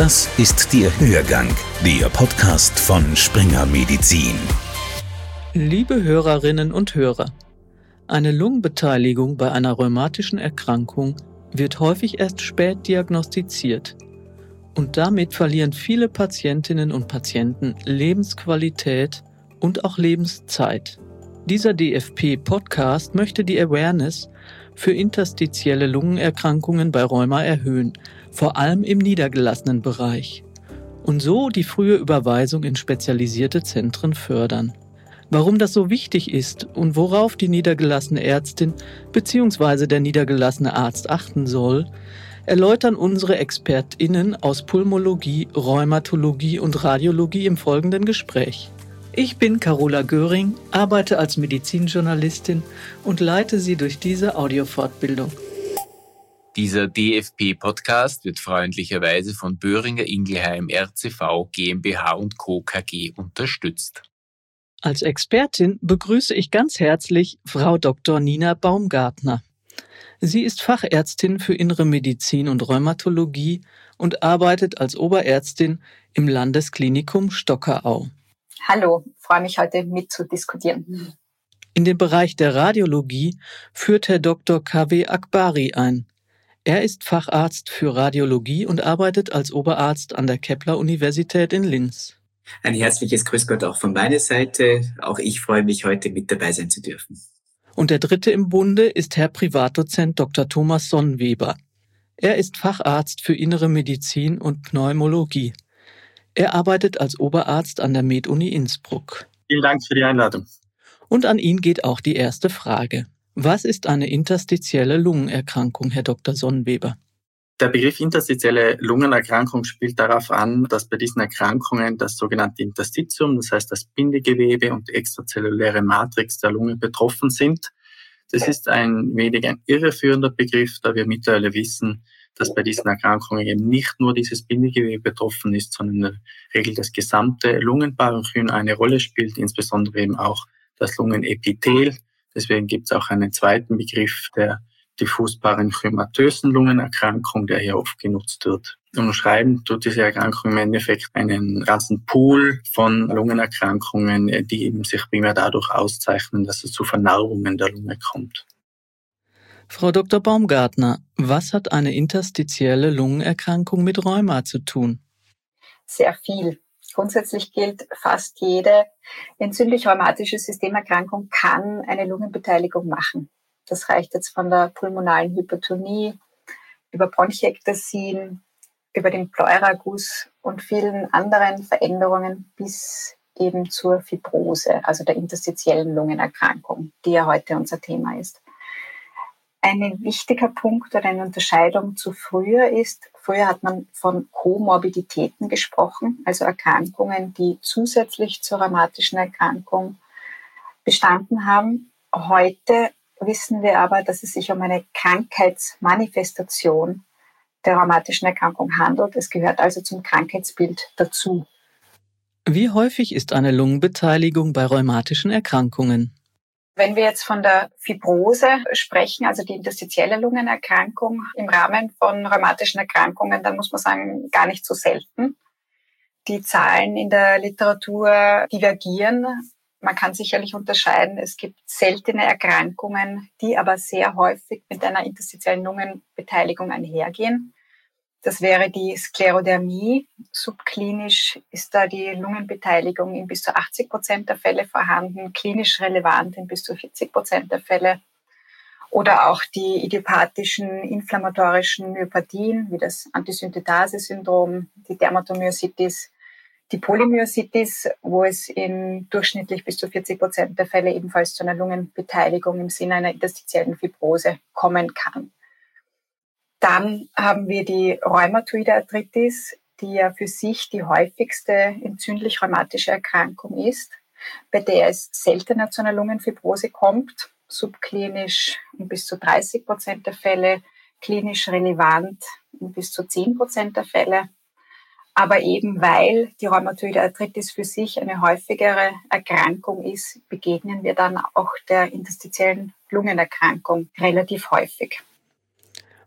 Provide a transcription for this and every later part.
Das ist der Hörgang, der Podcast von Springer Medizin. Liebe Hörerinnen und Hörer, eine Lungenbeteiligung bei einer rheumatischen Erkrankung wird häufig erst spät diagnostiziert. Und damit verlieren viele Patientinnen und Patienten Lebensqualität und auch Lebenszeit. Dieser DFP-Podcast möchte die Awareness für interstitielle Lungenerkrankungen bei Rheuma erhöhen, vor allem im niedergelassenen Bereich, und so die frühe Überweisung in spezialisierte Zentren fördern. Warum das so wichtig ist und worauf die niedergelassene Ärztin bzw. der niedergelassene Arzt achten soll, erläutern unsere ExpertInnen aus Pulmologie, Rheumatologie und Radiologie im folgenden Gespräch. Ich bin Carola Göring, arbeite als Medizinjournalistin und leite Sie durch diese Audiofortbildung. Dieser DFP-Podcast wird freundlicherweise von Boehringer Ingelheim RCV GmbH & Co. KG unterstützt. Als Expertin begrüße ich ganz herzlich Frau Dr. Nina Baumgartner. Sie ist Fachärztin für Innere Medizin und Rheumatologie und arbeitet als Oberärztin im Landesklinikum Stockerau. Hallo, freue mich heute mitzudiskutieren. In den Bereich der Radiologie führt Herr Dr. Kaveh Akbari ein. Er ist Facharzt für Radiologie und arbeitet als Oberarzt an der Kepler-Universität in Linz. Ein herzliches Grüß Gott auch von meiner Seite. Auch ich freue mich, heute mit dabei sein zu dürfen. Und der dritte im Bunde ist Herr Privatdozent Dr. Thomas Sonnweber. Er ist Facharzt für Innere Medizin und Pneumologie. Er arbeitet als Oberarzt an der Med-Uni Innsbruck. Vielen Dank für die Einladung. Und an ihn geht auch die erste Frage. Was ist eine interstitielle Lungenerkrankung, Herr Dr. Sonnweber? Der Begriff interstitielle Lungenerkrankung spielt darauf an, dass bei diesen Erkrankungen das sogenannte Interstitium, das heißt das Bindegewebe und die extrazelluläre Matrix der Lunge betroffen sind. Das ist ein wenig ein irreführender Begriff, da wir mittlerweile wissen, dass bei diesen Erkrankungen eben nicht nur dieses Bindegewebe betroffen ist, sondern in der Regel das gesamte Lungenparenchym eine Rolle spielt, insbesondere eben auch das Lungenepithel. Deswegen gibt es auch einen zweiten Begriff der diffus parenchymatösen Lungenerkrankung, der hier oft genutzt wird. Umschreiben tut diese Erkrankung im Endeffekt einen ganzen Pool von Lungenerkrankungen, die eben sich primär dadurch auszeichnen, dass es zu Vernarbungen der Lunge kommt. Frau Dr. Baumgartner, was hat eine interstitielle Lungenerkrankung mit Rheuma zu tun? Sehr viel. Grundsätzlich gilt, fast jede entzündlich-rheumatische Systemerkrankung kann eine Lungenbeteiligung machen. Das reicht jetzt von der pulmonalen Hypertonie über Bronchiektasien, über den Pleuraguss und vielen anderen Veränderungen bis eben zur Fibrose, also der interstitiellen Lungenerkrankung, die ja heute unser Thema ist. Ein wichtiger Punkt oder eine Unterscheidung zu früher ist, früher hat man von Komorbiditäten gesprochen, also Erkrankungen, die zusätzlich zur rheumatischen Erkrankung bestanden haben. Heute wissen wir aber, dass es sich um eine Krankheitsmanifestation der rheumatischen Erkrankung handelt. Es gehört also zum Krankheitsbild dazu. Wie häufig ist eine Lungenbeteiligung bei rheumatischen Erkrankungen? Wenn wir jetzt von der Fibrose sprechen, also die interstitielle Lungenerkrankung im Rahmen von rheumatischen Erkrankungen, dann muss man sagen, gar nicht so selten. Die Zahlen in der Literatur divergieren. Man kann sicherlich unterscheiden. Es gibt seltene Erkrankungen, die aber sehr häufig mit einer interstitiellen Lungenbeteiligung einhergehen. Das wäre die Sklerodermie. Subklinisch ist da die Lungenbeteiligung in bis zu 80% der Fälle vorhanden, klinisch relevant in bis zu 40% der Fälle. Oder auch die idiopathischen inflammatorischen Myopathien, wie das Antisynthetase-Syndrom, die Dermatomyositis, die Polymyositis, wo es in durchschnittlich bis zu 40% der Fälle ebenfalls zu einer Lungenbeteiligung im Sinne einer interstitiellen Fibrose kommen kann. Dann haben wir die rheumatoide Arthritis, die ja für sich die häufigste entzündlich-rheumatische Erkrankung ist, bei der es seltener zu einer Lungenfibrose kommt, subklinisch in bis zu 30% der Fälle, klinisch relevant in bis zu 10% der Fälle. Aber eben weil die rheumatoide Arthritis für sich eine häufigere Erkrankung ist, begegnen wir dann auch der interstitiellen Lungenerkrankung relativ häufig.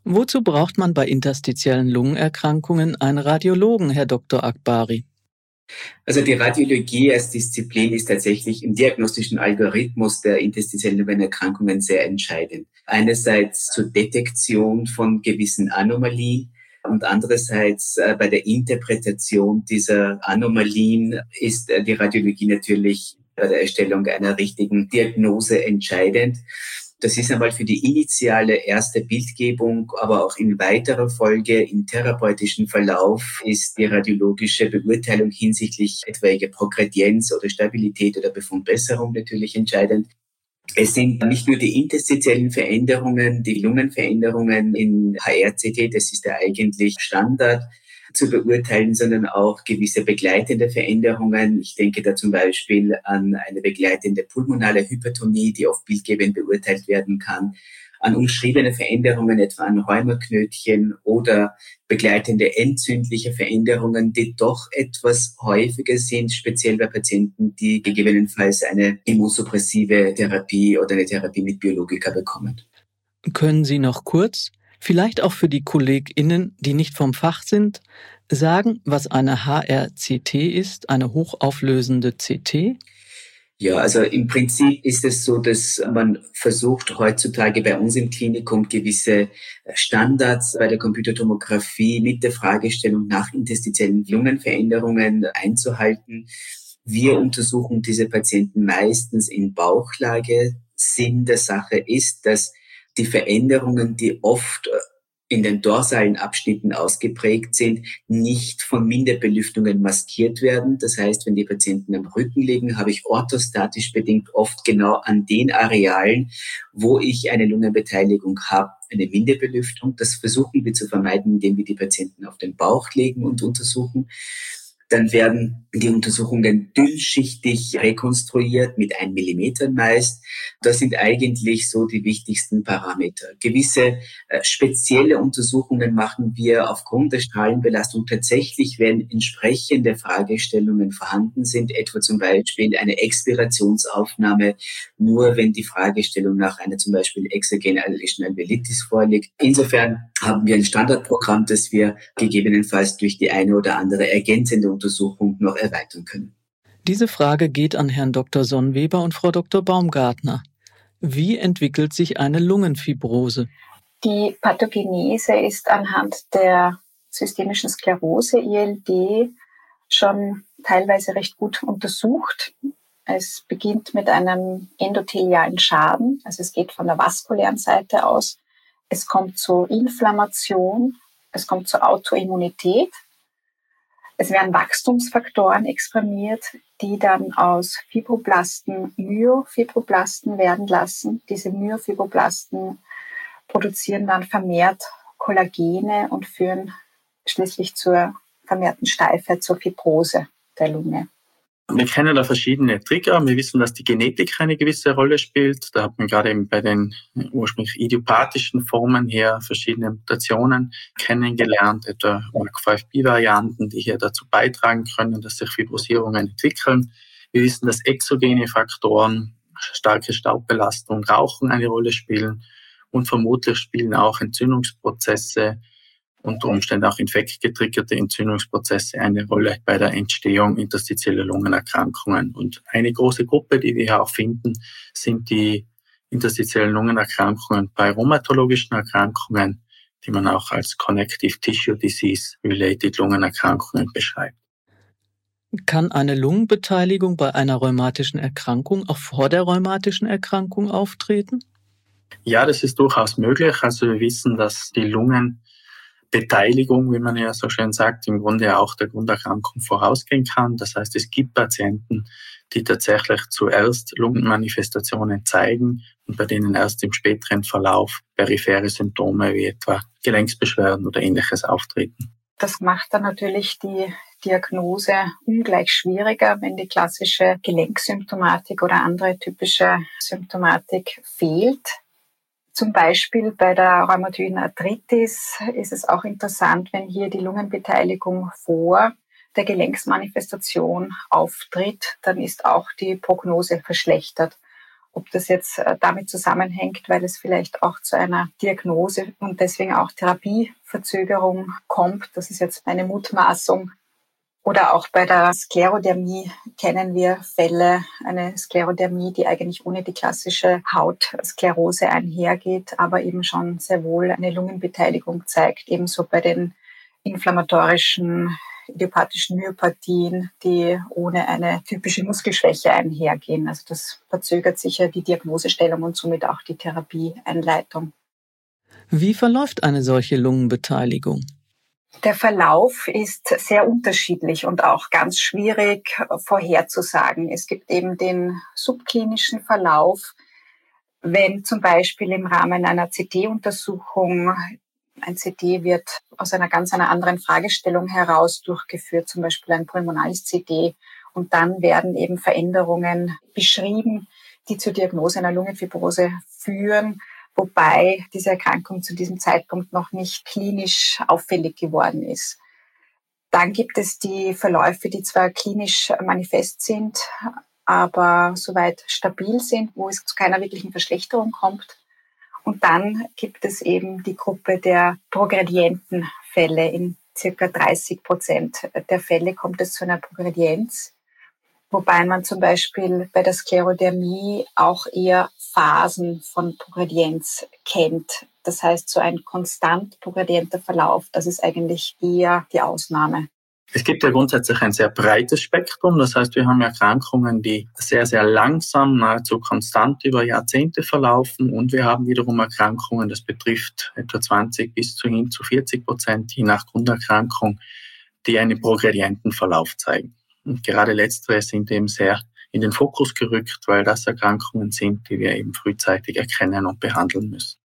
Wozu braucht man bei interstitiellen Lungenerkrankungen einen Radiologen, Herr Dr. Akbari? Also die Radiologie als Disziplin ist tatsächlich im diagnostischen Algorithmus der interstitiellen Lungenerkrankungen sehr entscheidend. Einerseits zur Detektion von gewissen Anomalien und andererseits bei der Interpretation dieser Anomalien ist die Radiologie natürlich bei der Erstellung einer richtigen Diagnose entscheidend. Das ist einmal für die initiale erste Bildgebung, aber auch in weiterer Folge im therapeutischen Verlauf ist die radiologische Beurteilung hinsichtlich etwaiger Progredienz oder Stabilität oder Befundbesserung natürlich entscheidend. Es sind nicht nur die interstitiellen Veränderungen, die Lungenveränderungen in HRCT, das ist ja eigentlich Standard, zu beurteilen, sondern auch gewisse begleitende Veränderungen. Ich denke da zum Beispiel an eine begleitende pulmonale Hypertonie, die oft bildgebend beurteilt werden kann, an umschriebene Veränderungen, etwa an Rheumaknötchen oder begleitende entzündliche Veränderungen, die doch etwas häufiger sind, speziell bei Patienten, die gegebenenfalls eine immunsuppressive Therapie oder eine Therapie mit Biologika bekommen. Können Sie noch kurz, vielleicht auch für die KollegInnen, die nicht vom Fach sind, sagen, was eine HRCT ist, eine hochauflösende CT? Ja, also im Prinzip ist es so, dass man versucht heutzutage bei uns im Klinikum gewisse Standards bei der Computertomographie mit der Fragestellung nach interstitiellen Lungenveränderungen einzuhalten. Wir untersuchen diese Patienten meistens in Bauchlage. Sinn der Sache ist, dass die Veränderungen, die oft in den dorsalen Abschnitten ausgeprägt sind, nicht von Minderbelüftungen maskiert werden. Das heißt, wenn die Patienten am Rücken liegen, habe ich orthostatisch bedingt oft genau an den Arealen, wo ich eine Lungenbeteiligung habe, eine Minderbelüftung. Das versuchen wir zu vermeiden, indem wir die Patienten auf den Bauch legen und untersuchen. Dann werden die Untersuchungen dünnschichtig rekonstruiert mit 1 Millimeter meist. Das sind eigentlich so die wichtigsten Parameter. Gewisse spezielle Untersuchungen machen wir aufgrund der Strahlenbelastung tatsächlich, wenn entsprechende Fragestellungen vorhanden sind, etwa zum Beispiel eine Expirationsaufnahme, nur wenn die Fragestellung nach einer zum Beispiel exogenen allergischen Alveolitis vorliegt. Insofern haben wir ein Standardprogramm, das wir gegebenenfalls durch die eine oder andere ergänzende Untersuchung noch erweitern können. Diese Frage geht an Herrn Dr. Sonnweber und Frau Dr. Baumgartner. Wie entwickelt sich eine Lungenfibrose? Die Pathogenese ist anhand der systemischen Sklerose, ILD, schon teilweise recht gut untersucht. Es beginnt mit einem endothelialen Schaden, also es geht von der vaskulären Seite aus. Es kommt zur Inflammation, es kommt zur Autoimmunität. Es werden Wachstumsfaktoren exprimiert, die dann aus Fibroblasten Myofibroblasten werden lassen. Diese Myofibroblasten produzieren dann vermehrt Kollagene und führen schließlich zur vermehrten Steifheit, zur Fibrose der Lunge. Wir kennen da verschiedene Trigger. Wir wissen, dass die Genetik eine gewisse Rolle spielt. Da hat man gerade eben bei den ursprünglich idiopathischen Formen her verschiedene Mutationen kennengelernt, etwa MAC5B-Varianten, die hier dazu beitragen können, dass sich Fibrosierungen entwickeln. Wir wissen, dass exogene Faktoren, starke Staubbelastung, Rauchen eine Rolle spielen und vermutlich spielen auch Entzündungsprozesse, unter Umständen auch infektgetriggerte Entzündungsprozesse eine Rolle bei der Entstehung interstitieller Lungenerkrankungen. Und eine große Gruppe, die wir hier auch finden, sind die interstitiellen Lungenerkrankungen bei rheumatologischen Erkrankungen, die man auch als Connective Tissue Disease-related Lungenerkrankungen beschreibt. Kann eine Lungenbeteiligung bei einer rheumatischen Erkrankung auch vor der rheumatischen Erkrankung auftreten? Ja, das ist durchaus möglich. Also wir wissen, dass die Lungenbeteiligung, wie man ja so schön sagt, im Grunde auch der Grunderkrankung vorausgehen kann. Das heißt, es gibt Patienten, die tatsächlich zuerst Lungenmanifestationen zeigen und bei denen erst im späteren Verlauf periphere Symptome wie etwa Gelenksbeschwerden oder Ähnliches auftreten. Das macht dann natürlich die Diagnose ungleich schwieriger, wenn die klassische Gelenksymptomatik oder andere typische Symptomatik fehlt. Zum Beispiel bei der rheumatoiden Arthritis ist es auch interessant, wenn hier die Lungenbeteiligung vor der Gelenksmanifestation auftritt, dann ist auch die Prognose verschlechtert. Ob das jetzt damit zusammenhängt, weil es vielleicht auch zu einer Diagnose und deswegen auch Therapieverzögerung kommt, das ist jetzt meine Mutmaßung. Oder auch bei der Sklerodermie kennen wir Fälle, eine Sklerodermie, die eigentlich ohne die klassische Hautsklerose einhergeht, aber eben schon sehr wohl eine Lungenbeteiligung zeigt, ebenso bei den inflammatorischen idiopathischen Myopathien, die ohne eine typische Muskelschwäche einhergehen. Also das verzögert sicher die Diagnosestellung und somit auch die Therapieeinleitung. Wie verläuft eine solche Lungenbeteiligung? Der Verlauf ist sehr unterschiedlich und auch ganz schwierig vorherzusagen. Es gibt eben den subklinischen Verlauf, wenn zum Beispiel im Rahmen einer CT-Untersuchung, ein CT wird aus einer ganz anderen Fragestellung heraus durchgeführt, zum Beispiel ein pulmonales CT, und dann werden eben Veränderungen beschrieben, die zur Diagnose einer Lungenfibrose führen, wobei diese Erkrankung zu diesem Zeitpunkt noch nicht klinisch auffällig geworden ist. Dann gibt es die Verläufe, die zwar klinisch manifest sind, aber soweit stabil sind, wo es zu keiner wirklichen Verschlechterung kommt. Und dann gibt es eben die Gruppe der progredienten Fälle. In circa 30% der Fälle kommt es zu einer Progredienz, wobei man zum Beispiel bei der Sklerodermie auch eher Phasen von Progredienz kennt. Das heißt, so ein konstant progredienter Verlauf, das ist eigentlich eher die Ausnahme. Es gibt ja grundsätzlich ein sehr breites Spektrum. Das heißt, wir haben Erkrankungen, die sehr, sehr langsam, nahezu konstant über Jahrzehnte verlaufen. Und wir haben wiederum Erkrankungen, das betrifft etwa 20 bis hin zu 40%, je nach Grunderkrankung, die einen progredienten Verlauf zeigen. Und gerade letztere sind eben sehr in den Fokus gerückt, weil das Erkrankungen sind, die wir eben frühzeitig erkennen und behandeln müssen.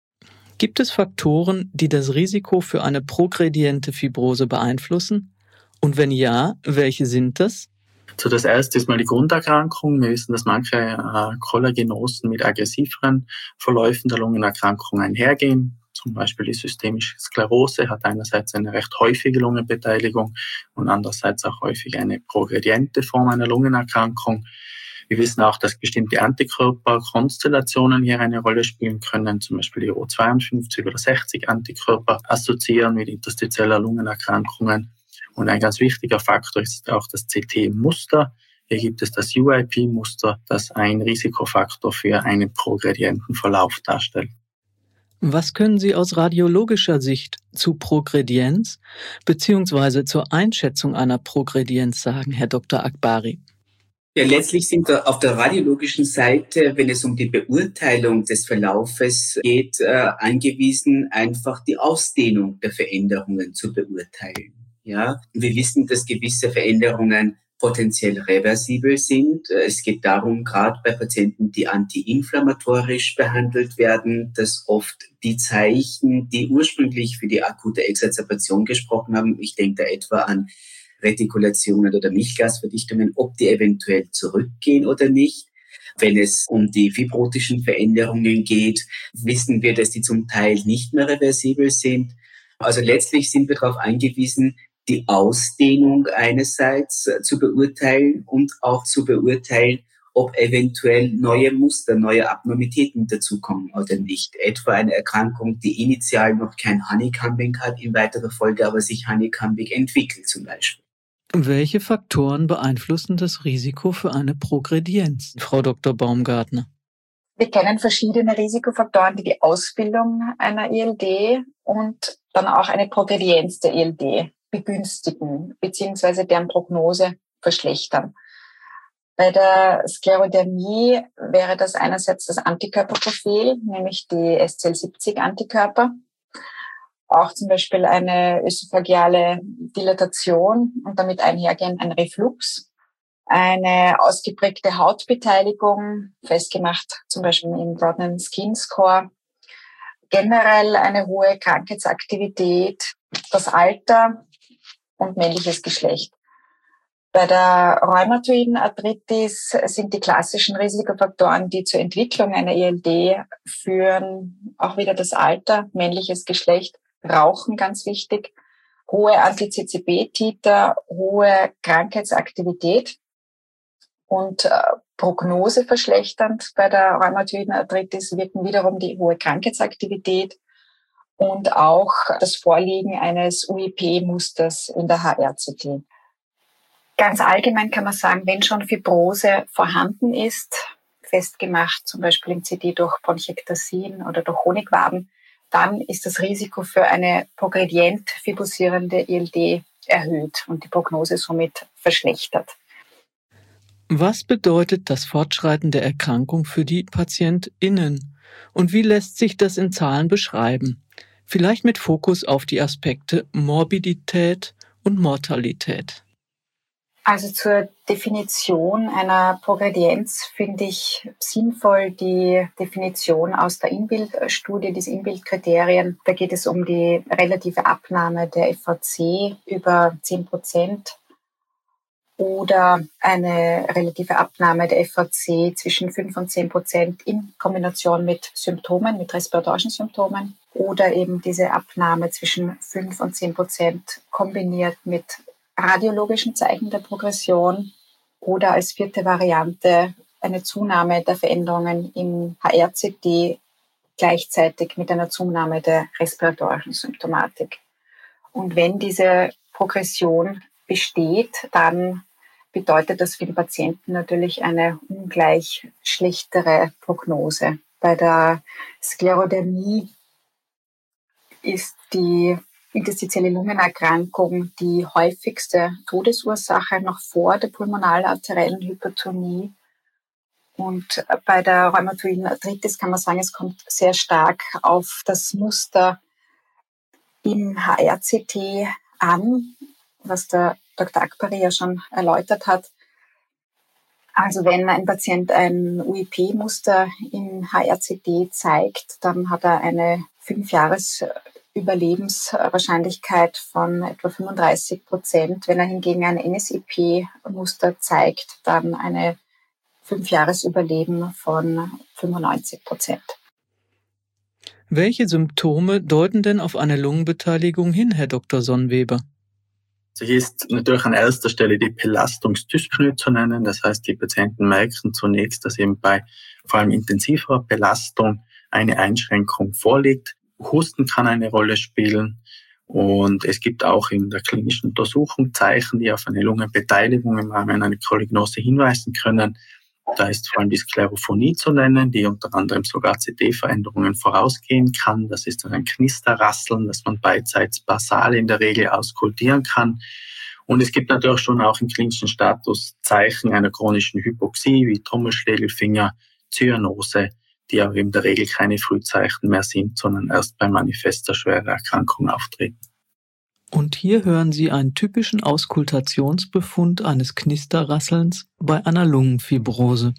Gibt es Faktoren, die das Risiko für eine progrediente Fibrose beeinflussen? Und wenn ja, welche sind das? So, das erste ist mal die Grunderkrankung. Wir wissen, dass manche Kollagenosen mit aggressiveren Verläufen der Lungenerkrankung einhergehen. Zum Beispiel die systemische Sklerose hat einerseits eine recht häufige Lungenbeteiligung und andererseits auch häufig eine progrediente Form einer Lungenerkrankung. Wir wissen auch, dass bestimmte Antikörperkonstellationen hier eine Rolle spielen können, zum Beispiel die O52 oder 60 Antikörper assoziieren mit interstitieller Lungenerkrankungen. Und ein ganz wichtiger Faktor ist auch das CT-Muster. Hier gibt es das UIP-Muster, das ein Risikofaktor für einen progredienten Verlauf darstellt. Was können Sie aus radiologischer Sicht zu Progredienz bzw. zur Einschätzung einer Progredienz sagen, Herr Dr. Akbari? Ja, letztlich sind wir auf der radiologischen Seite, wenn es um die Beurteilung des Verlaufes geht, angewiesen, einfach die Ausdehnung der Veränderungen zu beurteilen. Ja, wir wissen, dass gewisse Veränderungen potenziell reversibel sind. Es geht darum, gerade bei Patienten, die antiinflammatorisch behandelt werden, dass oft die Zeichen, die ursprünglich für die akute Exacerbation gesprochen haben, ich denke da etwa an Retikulationen oder Milchglasverdichtungen, ob die eventuell zurückgehen oder nicht. Wenn es um die fibrotischen Veränderungen geht, wissen wir, dass die zum Teil nicht mehr reversibel sind. Also letztlich sind wir darauf angewiesen, die Ausdehnung einerseits zu beurteilen und auch zu beurteilen, ob eventuell neue Muster, neue Abnormitäten dazukommen oder nicht. Etwa eine Erkrankung, die initial noch kein Honeycombing hat, in weiterer Folge aber sich Honeycombing entwickelt zum Beispiel. Welche Faktoren beeinflussen das Risiko für eine Progredienz, Frau Dr. Baumgartner? Wir kennen verschiedene Risikofaktoren, die die Ausbildung einer ILD und dann auch eine Progredienz der ILD begünstigen bzw. deren Prognose verschlechtern. Bei der Sklerodermie wäre das einerseits das Antikörperprofil, nämlich die SCL70-Antikörper, auch zum Beispiel eine ösophageale Dilatation und damit einhergehend ein Reflux, eine ausgeprägte Hautbeteiligung, festgemacht zum Beispiel im Rodnan Skin Score, generell eine hohe Krankheitsaktivität, das Alter und männliches Geschlecht. Bei der rheumatoiden Arthritis sind die klassischen Risikofaktoren, die zur Entwicklung einer ILD führen, auch wieder das Alter, männliches Geschlecht, Rauchen ganz wichtig, hohe Anti-CCB-Titer, hohe Krankheitsaktivität. Und Prognose verschlechternd bei der rheumatoiden Arthritis wirken wiederum die hohe Krankheitsaktivität und auch das Vorliegen eines UEP-Musters in der HR-CT. Ganz allgemein kann man sagen, wenn schon Fibrose vorhanden ist, festgemacht zum Beispiel im CD durch Bronchiektasien oder durch Honigwaben, dann ist das Risiko für eine progredient fibrosierende ILD erhöht und die Prognose somit verschlechtert. Was bedeutet das Fortschreiten der Erkrankung für die PatientInnen? Und wie lässt sich das in Zahlen beschreiben? Vielleicht mit Fokus auf die Aspekte Morbidität und Mortalität. Also zur Definition einer Progredienz finde ich sinnvoll die Definition aus der InBuild-Studie, diese InBuild-Kriterien. Da geht es um die relative Abnahme der FVC über 10% oder eine relative Abnahme der FVC zwischen 5 und 10% in Kombination mit Symptomen, mit respiratorischen Symptomen oder eben diese Abnahme zwischen 5 und 10% kombiniert mit radiologischen Zeichen der Progression oder als vierte Variante eine Zunahme der Veränderungen im HR-CT gleichzeitig mit einer Zunahme der respiratorischen Symptomatik. Und wenn diese Progression besteht, dann bedeutet das für den Patienten natürlich eine ungleich schlechtere Prognose. Bei der Sklerodermie ist die interstitielle Lungenerkrankung die häufigste Todesursache noch vor der pulmonalen-arteriellen Hypertonie. Und bei der rheumatoiden Arthritis kann man sagen, es kommt sehr stark auf das Muster im HR-CT an, was der Dr. Akbari ja schon erläutert hat. Also wenn ein Patient ein UEP-Muster im HR-CT zeigt, dann hat er eine 5-Jahres-Überlebenswahrscheinlichkeit von etwa 35%. Wenn er hingegen ein NSIP-Muster zeigt, dann eine 5-Jahres-Überleben von 95%. Welche Symptome deuten denn auf eine Lungenbeteiligung hin, Herr Dr. Sonnweber? Hier ist natürlich an erster Stelle die Belastungsdyspnoe zu nennen. Das heißt, die Patienten merken zunächst, dass eben bei vor allem intensiver Belastung eine Einschränkung vorliegt. Husten kann eine Rolle spielen und es gibt auch in der klinischen Untersuchung Zeichen, die auf eine Lungenbeteiligung im Rahmen einer Cholignose hinweisen können. Da ist vor allem die Sklerophonie zu nennen, die unter anderem sogar CD-Veränderungen vorausgehen kann. Das ist dann ein Knisterrasseln, das man beidseits basal in der Regel auskultieren kann. Und es gibt natürlich schon auch im klinischen Status Zeichen einer chronischen Hypoxie wie Trommelschlägelfinger, Zyanose, die aber in der Regel keine Frühzeichen mehr sind, sondern erst bei manifester schwerer Erkrankung auftreten. Und hier hören Sie einen typischen Auskultationsbefund eines Knisterrasselns bei einer Lungenfibrose.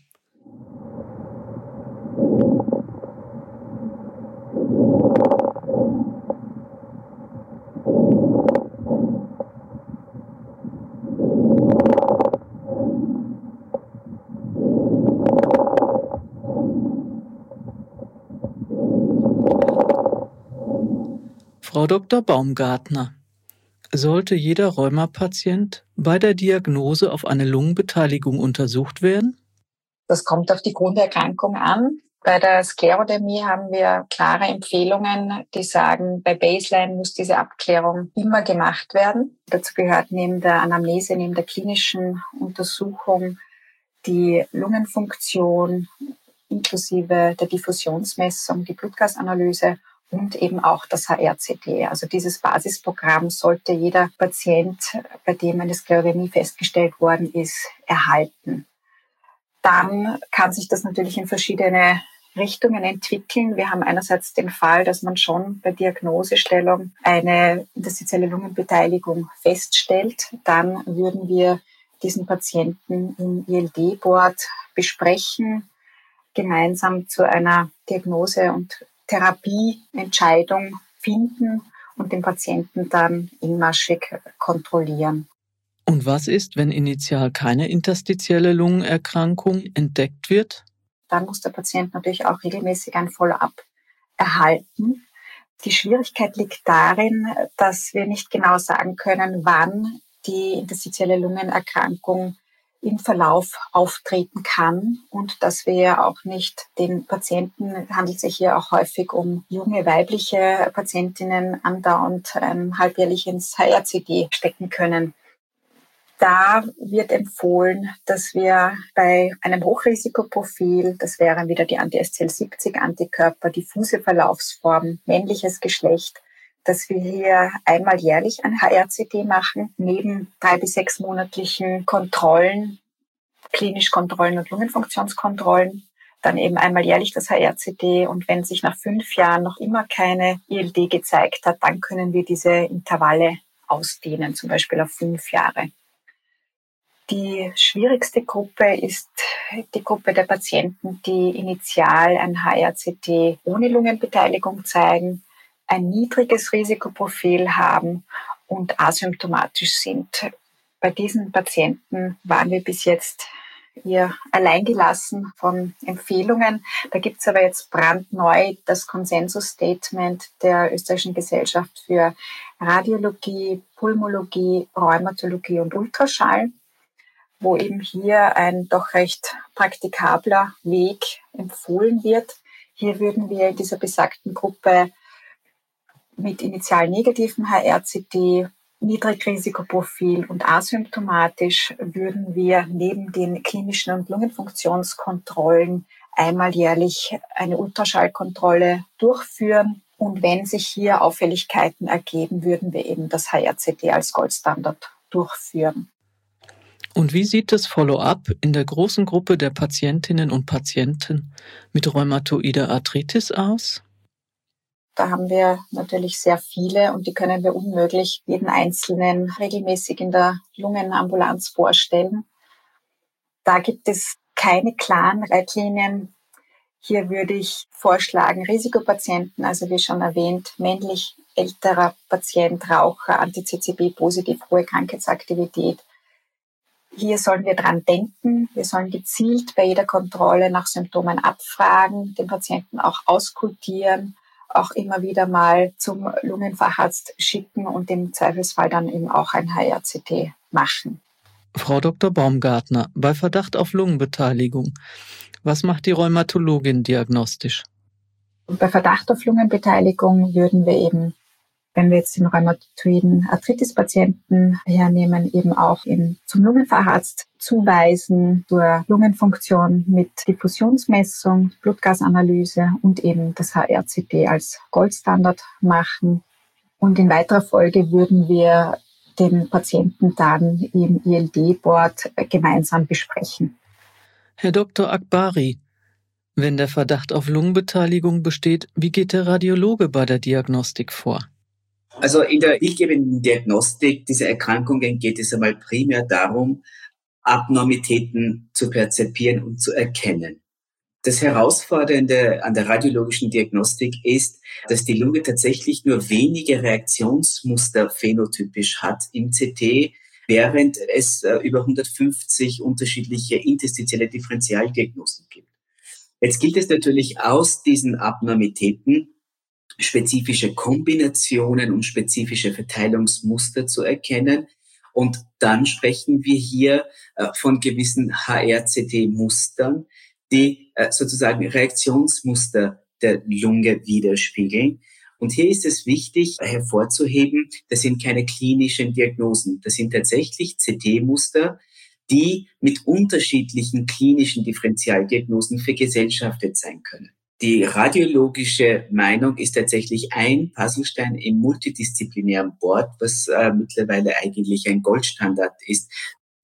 Frau Dr. Baumgartner, sollte jeder Rheumapatient bei der Diagnose auf eine Lungenbeteiligung untersucht werden? Das kommt auf die Grunderkrankung an. Bei der Sklerodermie haben wir klare Empfehlungen, die sagen, bei Baseline muss diese Abklärung immer gemacht werden. Dazu gehört neben der Anamnese, neben der klinischen Untersuchung die Lungenfunktion inklusive der Diffusionsmessung, die Blutgasanalyse und eben auch das HR-CT. Also dieses Basisprogramm sollte jeder Patient, bei dem eine Sklerodermie festgestellt worden ist, erhalten. Dann kann sich das natürlich in verschiedene Richtungen entwickeln. Wir haben einerseits den Fall, dass man schon bei Diagnosestellung eine interstitielle Lungenbeteiligung feststellt. Dann würden wir diesen Patienten im ILD-Board besprechen, gemeinsam zu einer Diagnose- und Therapieentscheidung finden und den Patienten dann engmaschig kontrollieren. Und was ist, wenn initial keine interstitielle Lungenerkrankung entdeckt wird? Dann muss der Patient natürlich auch regelmäßig ein Follow-up erhalten. Die Schwierigkeit liegt darin, dass wir nicht genau sagen können, wann die interstitielle Lungenerkrankung im Verlauf auftreten kann und dass wir auch nicht den Patienten, handelt sich hier auch häufig um junge weibliche Patientinnen, andauernd halbjährlich ins HRCD stecken können. Da wird empfohlen, dass wir bei einem Hochrisikoprofil, das wären wieder die Anti-SCL70-Antikörper, diffuse Verlaufsform, männliches Geschlecht, dass wir hier einmal jährlich ein HRCD machen, neben 3- bis 6-monatlichen Kontrollen, Klinischkontrollen und Lungenfunktionskontrollen, dann eben einmal jährlich das HRCD und wenn sich nach 5 Jahren noch immer keine ILD gezeigt hat, dann können wir diese Intervalle ausdehnen, zum Beispiel auf 5 Jahre. Die schwierigste Gruppe ist die Gruppe der Patienten, die initial ein HRCD ohne Lungenbeteiligung zeigen, ein niedriges Risikoprofil haben und asymptomatisch sind. Bei diesen Patienten waren wir bis jetzt hier alleingelassen von Empfehlungen. Da gibt es aber jetzt brandneu das Konsensusstatement der Österreichischen Gesellschaft für Radiologie, Pulmologie, Rheumatologie und Ultraschall, wo eben hier ein doch recht praktikabler Weg empfohlen wird. Hier würden wir in dieser besagten Gruppe mit initial negativen HRCD, Niedrigrisikoprofil und asymptomatisch würden wir neben den klinischen und Lungenfunktionskontrollen einmal jährlich eine Ultraschallkontrolle durchführen. Und wenn sich hier Auffälligkeiten ergeben, würden wir eben das HRCD als Goldstandard durchführen. Und wie sieht das Follow-up in der großen Gruppe der Patientinnen und Patienten mit rheumatoider Arthritis aus? Da haben wir natürlich sehr viele und die können wir unmöglich jeden Einzelnen regelmäßig in der Lungenambulanz vorstellen. Da gibt es keine klaren Leitlinien. Hier würde ich vorschlagen, Risikopatienten, also wie schon erwähnt, männlich, älterer Patient, Raucher, Anti-CCB, positiv, hohe Krankheitsaktivität. Hier sollen wir dran denken. Wir sollen gezielt bei jeder Kontrolle nach Symptomen abfragen, den Patienten auch auskultieren, auch immer wieder mal zum Lungenfacharzt schicken und im Zweifelsfall dann eben auch ein HRCT machen. Frau Dr. Baumgartner, bei Verdacht auf Lungenbeteiligung, was macht die Rheumatologin diagnostisch? Und bei Verdacht auf Lungenbeteiligung würden wir eben, wenn wir jetzt den rheumatoiden Arthritis-Patienten hernehmen, eben auch zum Lungenfacharzt zuweisen, durch Lungenfunktion mit Diffusionsmessung, Blutgasanalyse und eben das HRCT als Goldstandard machen. Und in weiterer Folge würden wir den Patienten dann im ILD-Board gemeinsam besprechen. Herr Dr. Akbari, wenn der Verdacht auf Lungenbeteiligung besteht, wie geht der Radiologe bei der Diagnostik vor? Also in der bildgebenden Diagnostik dieser Erkrankungen geht es einmal primär darum, Abnormitäten zu perzipieren und zu erkennen. Das Herausfordernde an der radiologischen Diagnostik ist, dass die Lunge tatsächlich nur wenige Reaktionsmuster phänotypisch hat im CT, während es über 150 unterschiedliche interstitielle Differentialdiagnosen gibt. Jetzt gilt es natürlich aus diesen Abnormitäten spezifische Kombinationen und spezifische Verteilungsmuster zu erkennen. Und dann sprechen wir hier von gewissen HRCT-Mustern, die sozusagen Reaktionsmuster der Lunge widerspiegeln. Und hier ist es wichtig hervorzuheben, das sind keine klinischen Diagnosen. Das sind tatsächlich CT-Muster, die mit unterschiedlichen klinischen Differentialdiagnosen vergesellschaftet sein können. Die radiologische Meinung ist tatsächlich ein Puzzlestein im multidisziplinären Board, was mittlerweile eigentlich ein Goldstandard ist.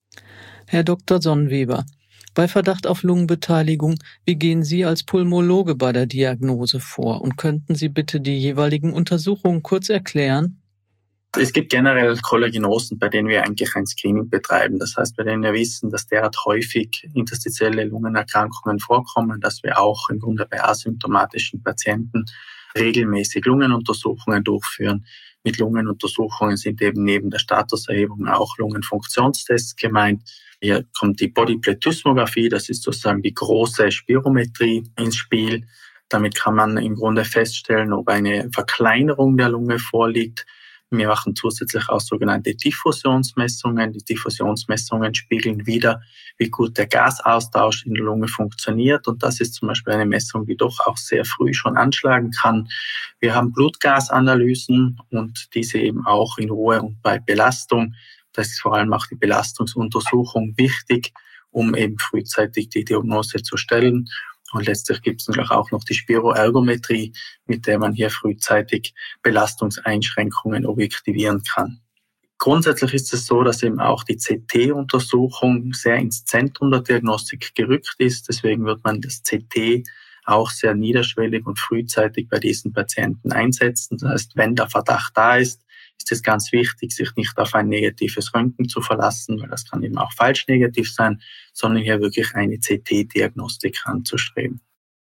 Herr Dr. Sonnweber, bei Verdacht auf Lungenbeteiligung, wie gehen Sie als Pulmologe bei der Diagnose vor? Und könnten Sie bitte die jeweiligen Untersuchungen kurz erklären? Es gibt generell Kollagenosen, bei denen wir eigentlich ein Screening betreiben. Das heißt, bei denen wir wissen, dass derart häufig interstitielle Lungenerkrankungen vorkommen, dass wir auch im Grunde bei asymptomatischen Patienten regelmäßig Lungenuntersuchungen durchführen. Mit Lungenuntersuchungen sind eben neben der Statuserhebung auch Lungenfunktionstests gemeint. Hier kommt die Bodyplethysmographie, das ist sozusagen die große Spirometrie ins Spiel. Damit kann man im Grunde feststellen, ob eine Verkleinerung der Lunge vorliegt. Wir machen zusätzlich auch sogenannte Diffusionsmessungen. Die Diffusionsmessungen spiegeln wider, wie gut der Gasaustausch in der Lunge funktioniert. Und das ist zum Beispiel eine Messung, die doch auch sehr früh schon anschlagen kann. Wir haben Blutgasanalysen und diese eben auch in Ruhe und bei Belastung. Das ist vor allem auch die Belastungsuntersuchung wichtig, um eben frühzeitig die Diagnose zu stellen. Und letztlich gibt es natürlich auch noch die Spiroergometrie, mit der man hier frühzeitig Belastungseinschränkungen objektivieren kann. Grundsätzlich ist es so, dass eben auch die CT-Untersuchung sehr ins Zentrum der Diagnostik gerückt ist. Deswegen wird man das CT auch sehr niederschwellig und frühzeitig bei diesen Patienten einsetzen. Das heißt, wenn der Verdacht da ist es ganz wichtig, sich nicht auf ein negatives Röntgen zu verlassen, weil das kann eben auch falsch negativ sein, sondern hier wirklich eine CT-Diagnostik anzustreben.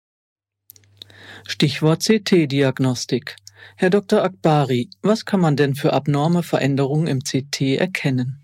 Stichwort CT-Diagnostik. Herr Dr. Akbari, was kann man denn für abnorme Veränderungen im CT erkennen?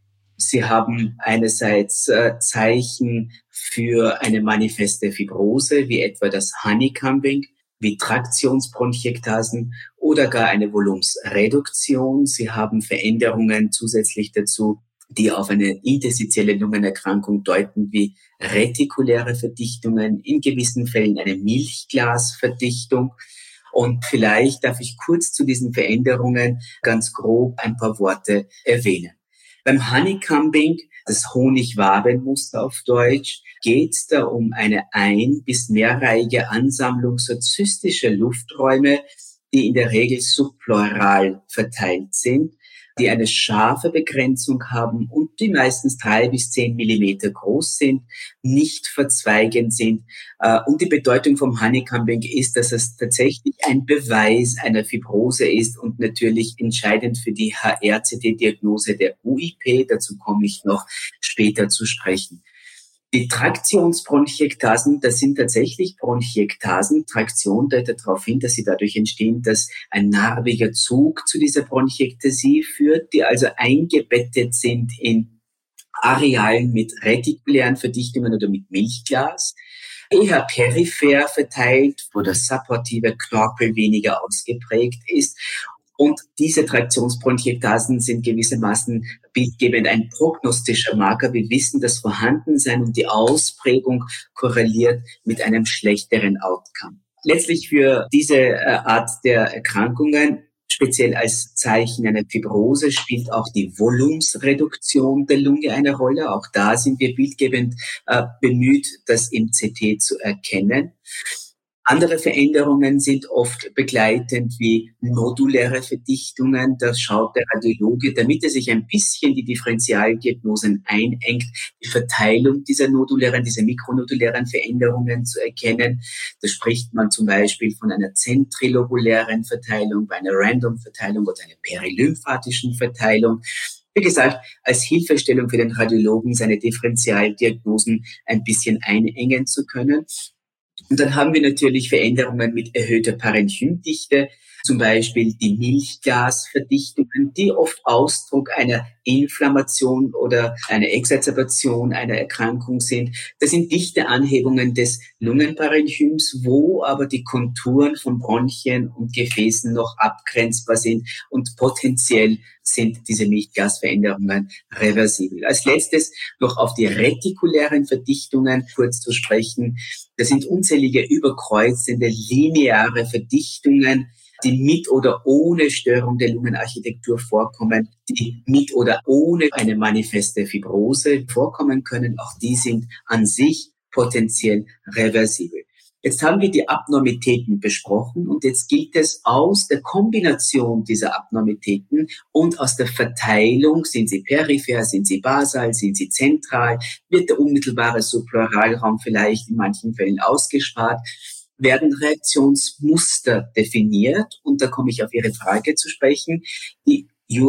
Sie haben einerseits Zeichen für eine manifeste Fibrose, wie etwa das Honeycombing, wie Traktionsbronchiektasen oder gar eine Volumensreduktion. Sie haben Veränderungen zusätzlich dazu, die auf eine interstitielle Lungenerkrankung deuten, wie retikuläre Verdichtungen, in gewissen Fällen eine Milchglasverdichtung. Und vielleicht darf ich kurz zu diesen Veränderungen ganz grob ein paar Worte erwähnen. Beim Honeycombing, das Honigwabenmuster auf Deutsch, geht es da um eine ein- bis mehrreihige Ansammlung so zystischer Lufträume, die in der Regel subpleural verteilt sind, die eine scharfe Begrenzung haben und die meistens 3 bis 10 Millimeter groß sind, nicht verzweigend sind. Und die Bedeutung vom Honeycombing ist, dass es tatsächlich ein Beweis einer Fibrose ist und natürlich entscheidend für die HRCT-Diagnose der UIP. Dazu komme ich noch später zu sprechen. Die Traktionsbronchiektasen, das sind tatsächlich Bronchiektasen. Traktion deutet darauf hin, dass sie dadurch entstehen, dass ein narbiger Zug zu dieser Bronchiektasie führt, die also eingebettet sind in Arealen mit retikulären Verdichtungen oder mit Milchglas, eher peripher verteilt, wo der supportive Knorpel weniger ausgeprägt ist. Und diese Traktionsbronchiektasen sind gewissermaßen bildgebend ein prognostischer Marker. Wir wissen, das Vorhandensein und die Ausprägung korreliert mit einem schlechteren Outcome. Letztlich für diese Art der Erkrankungen, speziell als Zeichen einer Fibrose, spielt auch die Volumensreduktion der Lunge eine Rolle. Auch da sind wir bildgebend bemüht, das im CT zu erkennen. Andere Veränderungen sind oft begleitend wie noduläre Verdichtungen. Da schaut der Radiologe, damit er sich ein bisschen die Differentialdiagnosen einengt, die Verteilung dieser nodulären, dieser mikronodulären Veränderungen zu erkennen. Da spricht man zum Beispiel von einer zentrilobulären Verteilung, bei einer Random-Verteilung oder einer perilymphatischen Verteilung. Wie gesagt, als Hilfestellung für den Radiologen, seine Differentialdiagnosen ein bisschen einengen zu können. Und dann haben wir natürlich Veränderungen mit erhöhter Parenchymdichte, zum Beispiel die Milchglasverdichtungen, die oft Ausdruck einer Inflammation oder einer Exacerbation einer Erkrankung sind. Das sind dichte Anhebungen des Lungenparenchyms, wo aber die Konturen von Bronchien und Gefäßen noch abgrenzbar sind und potenziell sind diese Milchglasveränderungen reversibel. Als letztes noch auf die retikulären Verdichtungen kurz zu sprechen. Das sind unzählige überkreuzende lineare Verdichtungen, die mit oder ohne Störung der Lungenarchitektur vorkommen, die mit oder ohne eine manifeste Fibrose vorkommen können. Auch die sind an sich potenziell reversibel. Jetzt haben wir die Abnormitäten besprochen und jetzt gilt es aus der Kombination dieser Abnormitäten und aus der Verteilung, sind sie peripher, sind sie basal, sind sie zentral, wird der unmittelbare Subpleuralraum vielleicht in manchen Fällen ausgespart, werden Reaktionsmuster definiert und da komme ich auf Ihre Frage zu sprechen. Die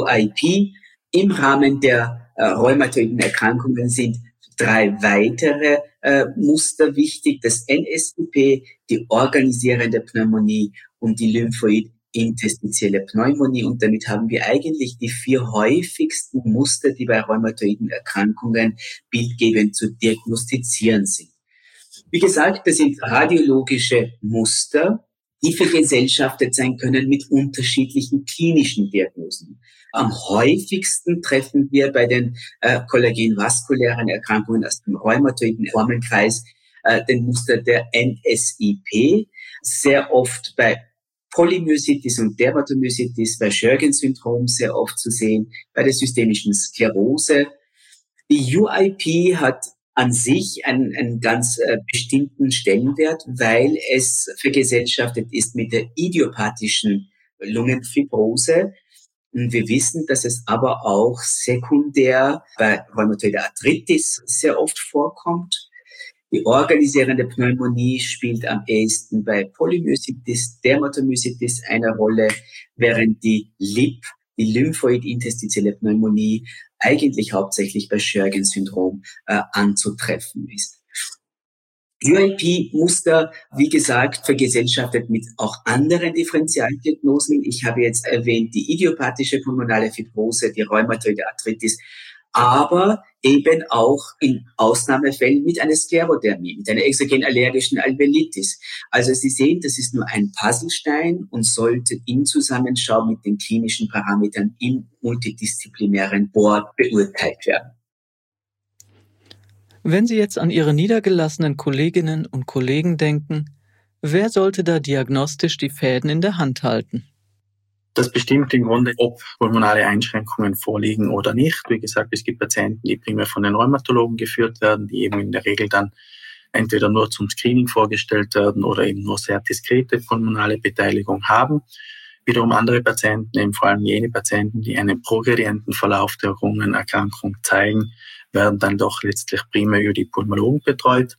UIP im Rahmen der rheumatoiden Erkrankungen sind 3 weitere Muster wichtig, das NSIP, die organisierende Pneumonie und die lymphoid-interstitielle Pneumonie. Und damit haben wir eigentlich die 4 häufigsten Muster, die bei rheumatoiden Erkrankungen bildgebend zu diagnostizieren sind. Wie gesagt, das sind radiologische Muster, die vergesellschaftet sein können mit unterschiedlichen klinischen Diagnosen. Am häufigsten treffen wir bei den kollagenvaskulären Erkrankungen aus dem rheumatoiden Formenkreis den Muster der NSIP, sehr oft bei Polymyositis und Dermatomyositis, bei Sjögrens-Syndrom sehr oft zu sehen, bei der systemischen Sklerose. Die UIP hat an sich einen ganz bestimmten Stellenwert, weil es vergesellschaftet ist mit der idiopathischen Lungenfibrose. Und wir wissen, dass es aber auch sekundär bei rheumatoider Arthritis sehr oft vorkommt. Die organisierende Pneumonie spielt am ehesten bei Polymyositis, Dermatomyositis eine Rolle, während die LIP, die lymphoid-interstitielle Pneumonie, eigentlich hauptsächlich bei Sjögrens-Syndrom anzutreffen ist. UIP-Muster, wie gesagt, vergesellschaftet mit auch anderen Differentialdiagnosen. Ich habe jetzt erwähnt die idiopathische pulmonale Fibrose, die rheumatoide Arthritis, aber eben auch in Ausnahmefällen mit einer Sklerodermie, mit einer exogen allergischen Alveolitis. Also Sie sehen, das ist nur ein Puzzlestein und sollte in Zusammenschau mit den klinischen Parametern im multidisziplinären Board beurteilt werden. Wenn Sie jetzt an Ihre niedergelassenen Kolleginnen und Kollegen denken, wer sollte da diagnostisch die Fäden in der Hand halten? Das bestimmt im Grunde, ob pulmonale Einschränkungen vorliegen oder nicht. Wie gesagt, es gibt Patienten, die primär von den Rheumatologen geführt werden, die eben in der Regel dann entweder nur zum Screening vorgestellt werden oder eben nur sehr diskrete pulmonale Beteiligung haben. Wiederum andere Patienten, eben vor allem jene Patienten, die einen progredienten Verlauf der Lungenerkrankung zeigen, werden dann doch letztlich primär über die Pulmonologen betreut.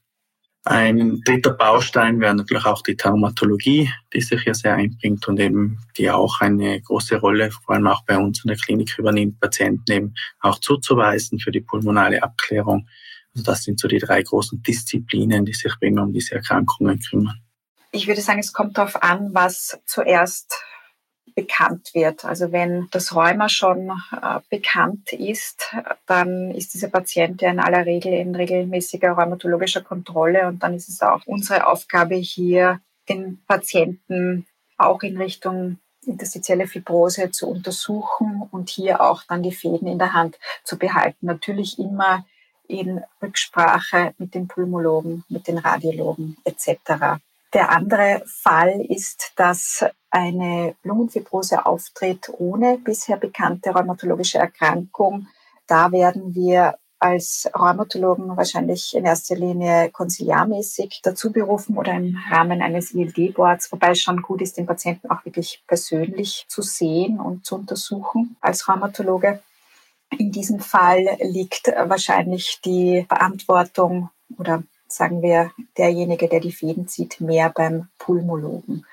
Ein dritter Baustein wäre natürlich auch die Traumatologie, die sich hier sehr einbringt und eben die auch eine große Rolle, vor allem auch bei uns in der Klinik übernimmt, Patienten eben auch zuzuweisen für die pulmonale Abklärung. Also das sind so die 3 großen Disziplinen, die sich primär um diese Erkrankungen kümmern. Ich würde sagen, es kommt darauf an, was zuerst bekannt wird. Also wenn das Rheuma schon bekannt ist, dann ist dieser Patient ja in aller Regel in regelmäßiger rheumatologischer Kontrolle und dann ist es auch unsere Aufgabe hier, den Patienten auch in Richtung interstitielle Fibrose zu untersuchen und hier auch dann die Fäden in der Hand zu behalten. Natürlich immer in Rücksprache mit den Pulmologen, mit den Radiologen etc. Der andere Fall ist, dass eine Lungenfibrose auftritt ohne bisher bekannte rheumatologische Erkrankung. Da werden wir als Rheumatologen wahrscheinlich in erster Linie konsiliarmäßig dazu berufen oder im Rahmen eines ILD-Boards, wobei es schon gut ist, den Patienten auch wirklich persönlich zu sehen und zu untersuchen als Rheumatologe. In diesem Fall liegt wahrscheinlich die Verantwortung oder sagen wir, derjenige, der die Fäden zieht, mehr beim Pulmologen.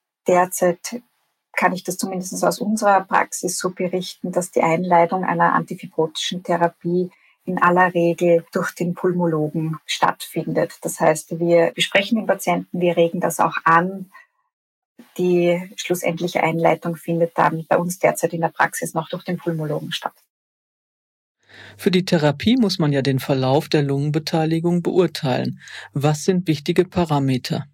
Derzeit kann ich das zumindest aus unserer Praxis so berichten, dass die Einleitung einer antifibrotischen Therapie in aller Regel durch den Pulmologen stattfindet. Das heißt, wir besprechen den Patienten, wir regen das auch an. Die schlussendliche Einleitung findet dann bei uns derzeit in der Praxis noch durch den Pulmologen statt. Für die Therapie muss man ja den Verlauf der Lungenbeteiligung beurteilen. Was sind wichtige Parameter?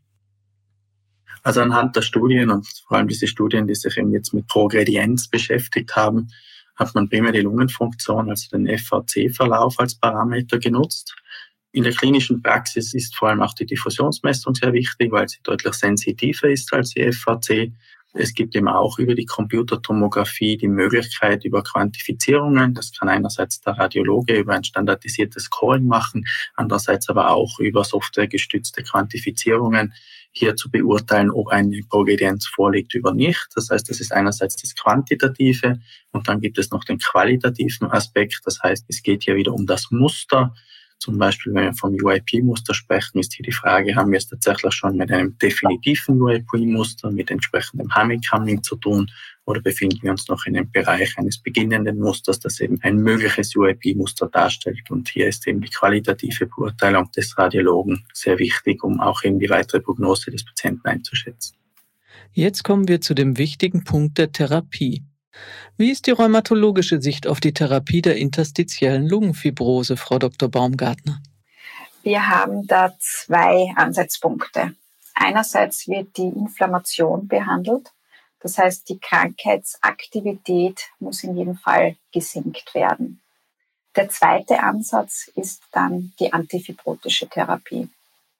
Also anhand der Studien und vor allem diese Studien, die sich eben jetzt mit Progredienz beschäftigt haben, hat man primär die Lungenfunktion, also den FVC-Verlauf als Parameter genutzt. In der klinischen Praxis ist vor allem auch die Diffusionsmessung sehr wichtig, weil sie deutlich sensitiver ist als die FVC. Es gibt eben auch über die Computertomographie die Möglichkeit über Quantifizierungen. Das kann einerseits der Radiologe über ein standardisiertes Scoring machen, andererseits aber auch über softwaregestützte Quantifizierungen hier zu beurteilen, ob eine Progredienz vorliegt oder nicht. Das heißt, das ist einerseits das Quantitative und dann gibt es noch den qualitativen Aspekt. Das heißt, es geht hier wieder um das Muster. Zum Beispiel, wenn wir vom UIP-Muster sprechen, ist hier die Frage, haben wir es tatsächlich schon mit einem definitiven UIP-Muster, mit entsprechendem Homecoming zu tun, oder befinden wir uns noch in einem Bereich eines beginnenden Musters, das eben ein mögliches UIP-Muster darstellt. Und hier ist eben die qualitative Beurteilung des Radiologen sehr wichtig, um auch eben die weitere Prognose des Patienten einzuschätzen. Jetzt kommen wir zu dem wichtigen Punkt der Therapie. Wie ist die rheumatologische Sicht auf die Therapie der interstitiellen Lungenfibrose, Frau Dr. Baumgartner? Wir haben da 2 Ansatzpunkte. Einerseits wird die Inflammation behandelt. Das heißt, die Krankheitsaktivität muss in jedem Fall gesenkt werden. Der zweite Ansatz ist dann die antifibrotische Therapie.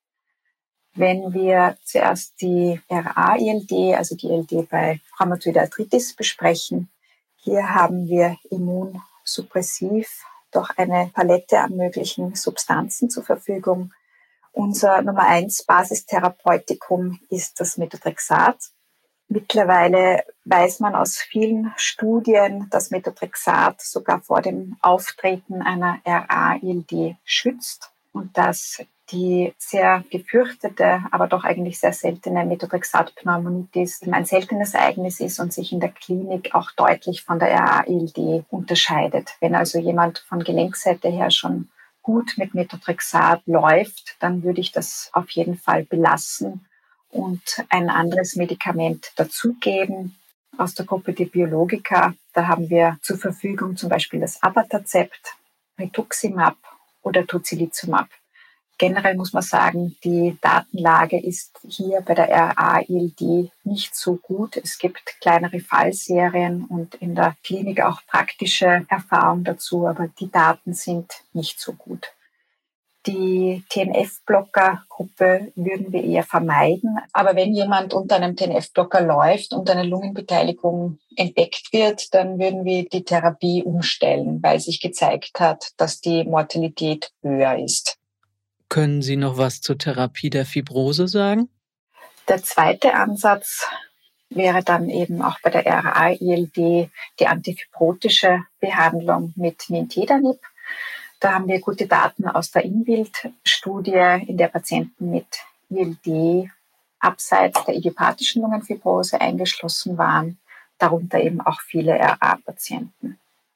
Wenn wir zuerst die RA-ILD, also die ILD bei Rheumatoide Arthritis besprechen, hier haben wir immunsuppressiv doch eine Palette an möglichen Substanzen zur Verfügung. Unser Nummer 1 Basistherapeutikum ist das Methotrexat. Mittlerweile weiß man aus vielen Studien, dass Methotrexat sogar vor dem Auftreten einer RA-ILD schützt und dass die sehr gefürchtete, aber doch eigentlich sehr seltene Methotrexat-Pneumonitis ein seltenes Ereignis ist und sich in der Klinik auch deutlich von der RA-ILD unterscheidet. Wenn also jemand von Gelenkseite her schon gut mit Methotrexat läuft, dann würde ich das auf jeden Fall belassen und ein anderes Medikament dazugeben. Aus der Gruppe der Biologika, da haben wir zur Verfügung zum Beispiel das Abatacept, Rituximab oder Tocilizumab. Generell muss man sagen, die Datenlage ist hier bei der RA-ILD nicht so gut. Es gibt kleinere Fallserien und in der Klinik auch praktische Erfahrung dazu, aber die Daten sind nicht so gut. Die TNF-Blocker-Gruppe würden wir eher vermeiden. Aber wenn jemand unter einem TNF-Blocker läuft und eine Lungenbeteiligung entdeckt wird, dann würden wir die Therapie umstellen, weil sich gezeigt hat, dass die Mortalität höher ist. Können Sie noch was zur Therapie der Fibrose sagen? Der zweite Ansatz wäre dann eben auch bei der RA-ILD die antifibrotische Behandlung mit Nintedanib. Da haben wir gute Daten aus der INWILD-Studie, in der Patienten mit ILD abseits der idiopathischen Lungenfibrose eingeschlossen waren, darunter eben auch viele RA-Patienten.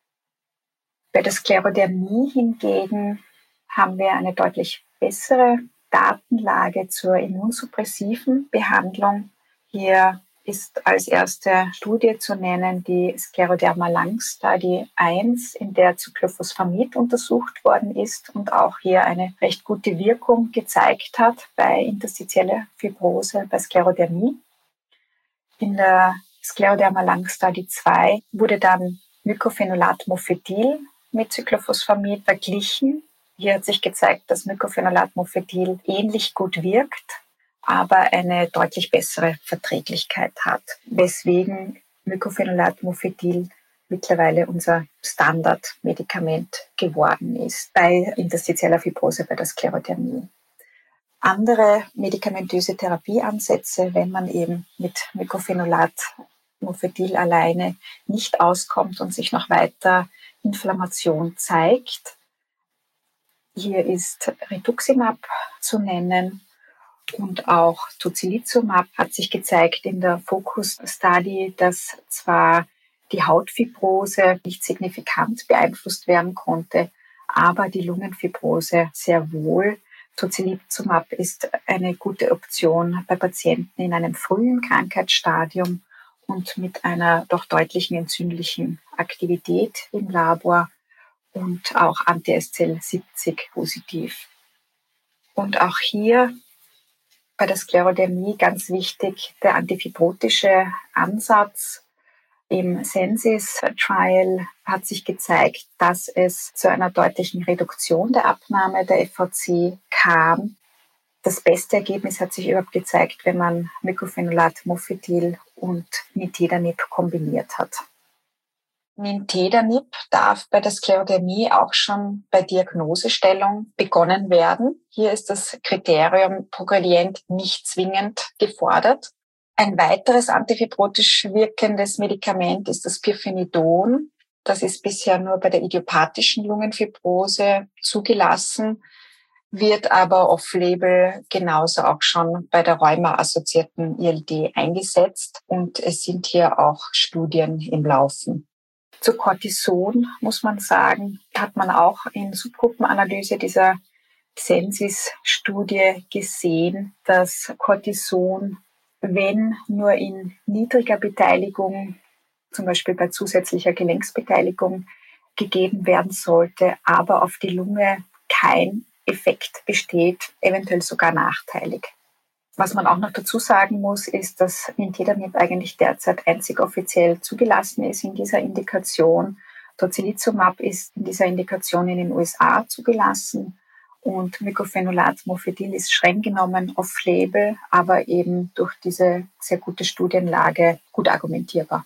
Bei der Sklerodermie hingegen haben wir eine deutlich bessere Datenlage zur immunsuppressiven Behandlung. Hier ist als erste Studie zu nennen die Scleroderma Lung Study 1, in der Cyclophosphamid untersucht worden ist und auch hier eine recht gute Wirkung gezeigt hat bei interstitieller Fibrose, bei Sklerodermie. In der Scleroderma Lung Study 2 wurde dann Mycophenolate Mofetil mit Cyclophosphamid verglichen. Hier hat sich gezeigt, dass Mycophenolate Mofetil ähnlich gut wirkt, aber eine deutlich bessere Verträglichkeit hat, weswegen Mycophenolate Mofetil mittlerweile unser Standardmedikament geworden ist bei interstitieller Fibrose, bei der Sklerodermie. Andere medikamentöse Therapieansätze, wenn man eben mit Mycophenolate Mofetil alleine nicht auskommt und sich noch weiter Inflammation zeigt. Hier ist Rituximab zu nennen und auch Tocilizumab hat sich gezeigt in der Focus Study, dass zwar die Hautfibrose nicht signifikant beeinflusst werden konnte, aber die Lungenfibrose sehr wohl. Tocilizumab ist eine gute Option bei Patienten in einem frühen Krankheitsstadium und mit einer doch deutlichen entzündlichen Aktivität im Labor und auch Anti-SCL70 positiv. Und auch hier bei der Sklerodermie ganz wichtig der antifibrotische Ansatz. Im Sensis-Trial hat sich gezeigt, dass es zu einer deutlichen Reduktion der Abnahme der FVC kam. Das beste Ergebnis hat sich überhaupt gezeigt, wenn man Mycophenolate Mofetil und Nintedanib kombiniert hat. Nintedanib darf bei der Sklerodermie auch schon bei Diagnosestellung begonnen werden. Hier ist das Kriterium progredient nicht zwingend gefordert. Ein weiteres antifibrotisch wirkendes Medikament ist das Pirfenidon. Das ist bisher nur bei der idiopathischen Lungenfibrose zugelassen, wird aber off-label genauso auch schon bei der Rheuma-assoziierten ILD eingesetzt und es sind hier auch Studien im Laufen. Zu Cortison muss man sagen, hat man auch in Subgruppenanalyse dieser Sensis-Studie gesehen, dass Cortison, wenn nur in niedriger Beteiligung, zum Beispiel bei zusätzlicher Gelenksbeteiligung, gegeben werden sollte, aber auf die Lunge kein Effekt besteht, eventuell sogar nachteilig. Was man auch noch dazu sagen muss, ist, dass Nintedanib eigentlich derzeit einzig offiziell zugelassen ist in dieser Indikation. Tocilizumab ist in dieser Indikation in den USA zugelassen und Mycophenolate Mofetil ist streng genommen off-label, aber eben durch diese sehr gute Studienlage gut argumentierbar.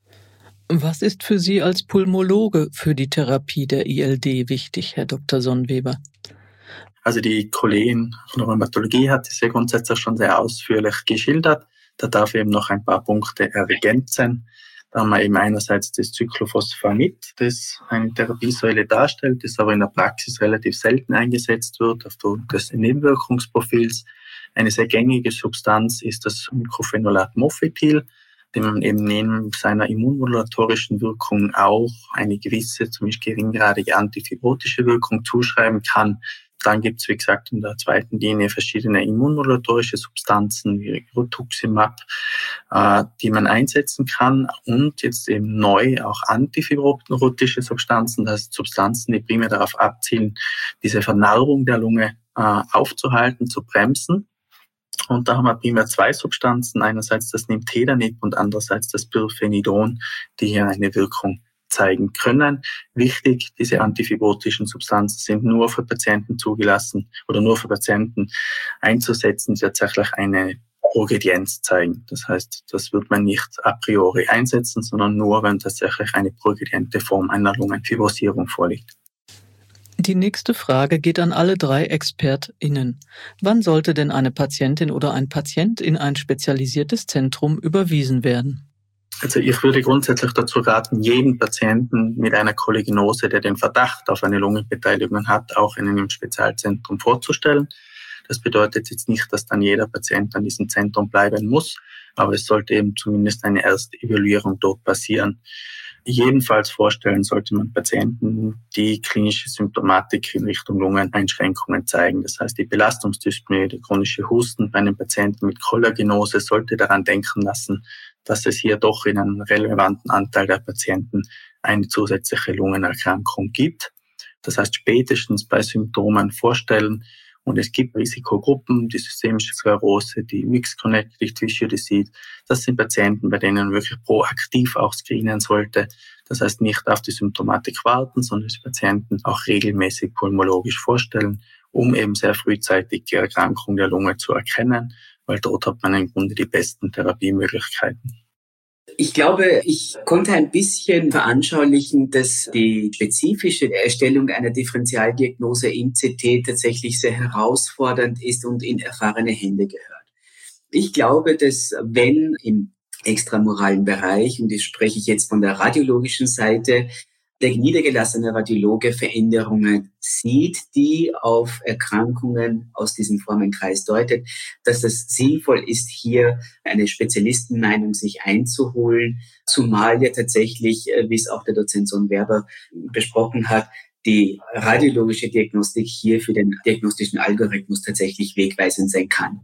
Was ist für Sie als Pulmologe für die Therapie der ILD wichtig, Herr Dr. Sonnweber? Also die Kollegin von der Rheumatologie hat es ja grundsätzlich schon sehr ausführlich geschildert. Da darf ich eben noch ein paar Punkte ergänzen. Da haben wir eben einerseits das Cyclophosphamid, das eine Therapiesäule darstellt, das aber in der Praxis relativ selten eingesetzt wird aufgrund des Nebenwirkungsprofils. Eine sehr gängige Substanz ist das Mycophenolate Mofetil, dem man eben neben seiner immunmodulatorischen Wirkung auch eine gewisse, zumindest geringgradige antifibrotische Wirkung zuschreiben kann. Dann gibt es, wie gesagt, in der zweiten Linie verschiedene immunmodulatorische Substanzen wie Rituximab, die man einsetzen kann und jetzt eben neu auch antifibrotische Substanzen, das heißt Substanzen, die primär darauf abzielen, diese Vernarbung der Lunge aufzuhalten, zu bremsen. Und da haben wir primär zwei Substanzen, einerseits das Nintedanib und andererseits das Pyrfenidon, die hier eine Wirkung zeigen können. Wichtig, diese antifibrotischen Substanzen sind nur für Patienten zugelassen oder nur für Patienten einzusetzen, die tatsächlich eine Progredienz zeigen. Das heißt, das wird man nicht a priori einsetzen, sondern nur, wenn tatsächlich eine progrediente Form einer Lungenfibrosierung vorliegt. Die nächste Frage geht an alle 3 ExpertInnen. Wann sollte denn eine Patientin oder ein Patient in ein spezialisiertes Zentrum überwiesen werden? Also ich würde grundsätzlich dazu raten, jeden Patienten mit einer Choligenose, der den Verdacht auf eine Lungenbeteiligung hat, auch in einem Spezialzentrum vorzustellen. Das bedeutet jetzt nicht, dass dann jeder Patient an diesem Zentrum bleiben muss, aber es sollte eben zumindest eine erste Evaluierung dort passieren. Jedenfalls vorstellen sollte man Patienten, die klinische Symptomatik in Richtung Lungeneinschränkungen zeigen. Das heißt, die Belastungsdyspnoe, der chronische Husten bei einem Patienten mit Cholagenose sollte daran denken lassen, dass es hier doch in einem relevanten Anteil der Patienten eine zusätzliche Lungenerkrankung gibt. Das heißt, spätestens bei Symptomen vorstellen. Und es gibt Risikogruppen, die systemische Sklerose, die Mixed Connective Tissue Disease. Das sind Patienten, bei denen man wirklich proaktiv auch screenen sollte. Das heißt, nicht auf die Symptomatik warten, sondern die Patienten auch regelmäßig pulmologisch vorstellen, um eben sehr frühzeitig die Erkrankung der Lunge zu erkennen, weil dort hat man im Grunde die besten Therapiemöglichkeiten. Ich glaube, ich konnte ein bisschen veranschaulichen, dass die spezifische Erstellung einer Differentialdiagnose im CT tatsächlich sehr herausfordernd ist und in erfahrene Hände gehört. Ich glaube, dass wenn im extramoralen Bereich, und das spreche ich jetzt von der radiologischen Seite, der niedergelassene Radiologe Veränderungen sieht, die auf Erkrankungen aus diesem Formenkreis deutet, dass es sinnvoll ist, hier eine Spezialistenmeinung sich einzuholen, zumal ja tatsächlich, wie es auch der Dozent Sonnweber besprochen hat, die radiologische Diagnostik hier für den diagnostischen Algorithmus tatsächlich wegweisend sein kann.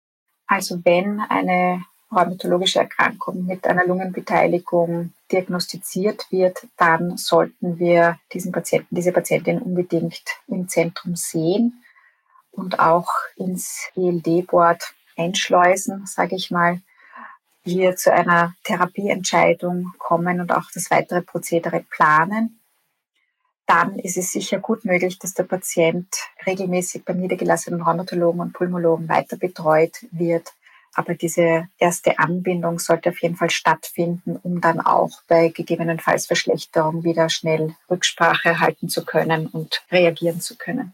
Also wenn eine rheumatologische Erkrankung mit einer Lungenbeteiligung diagnostiziert wird, dann sollten wir diesen Patienten, diese Patientin unbedingt im Zentrum sehen und auch ins ELD-Board einschleusen, sage ich mal, hier zu einer Therapieentscheidung kommen und auch das weitere Prozedere planen. Dann ist es sicher gut möglich, dass der Patient regelmäßig beim niedergelassenen Rheumatologen und Pulmologen weiter betreut wird. Aber diese erste Anbindung sollte auf jeden Fall stattfinden, um dann auch bei gegebenenfalls Verschlechterung wieder schnell Rücksprache halten zu können und reagieren zu können.